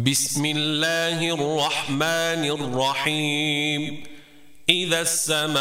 بسم الله الرحمن الرحيم. إذا السماء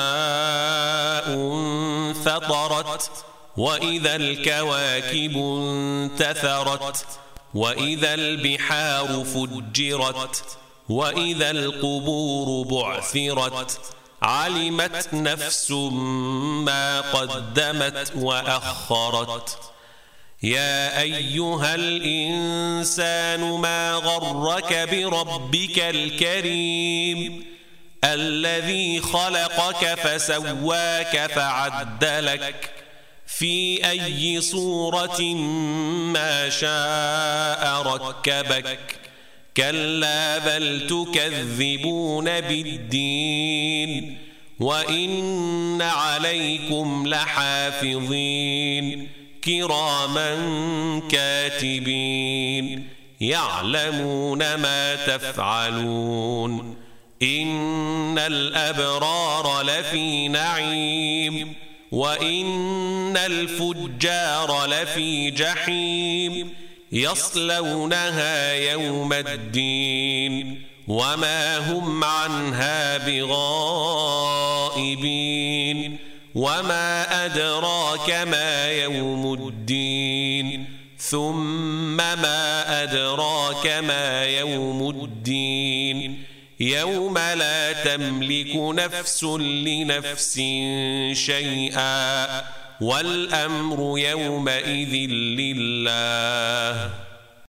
انفطرت وإذا الكواكب انتثرت وإذا البحار فجرت وإذا القبور بعثرت علمت نفس ما قدمت وأخرت. يا أيها الإنسان ما غرك بربك الكريم الذي خلقك فسواك فعدلك في أي صورة ما شاء ركبك. كلا بل تكذبون بالدين وإن عليكم لحافظين كراما كاتبين يعلمون ما تفعلون. إن الأبرار لفي نعيم وإن الفجار لفي جحيم يصلونها يوم الدين وما هم عنها بغائبين. وما أدراك ما يوم الدين ثم ما أدراك ما يوم الدين يوم لا تملك نفس لنفس شيئا والأمر يومئذ لله.